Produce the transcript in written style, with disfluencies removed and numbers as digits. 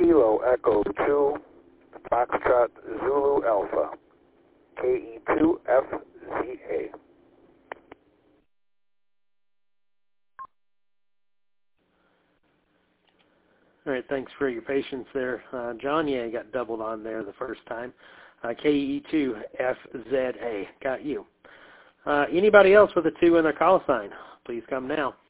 Kilo Echo 2, Foxtrot Zulu Alpha, KE2FZA. All right, thanks for your patience there. John, yeah, you got doubled on there the first time. KE2FZA, got you. Anybody else with a 2 in their call sign, please come now.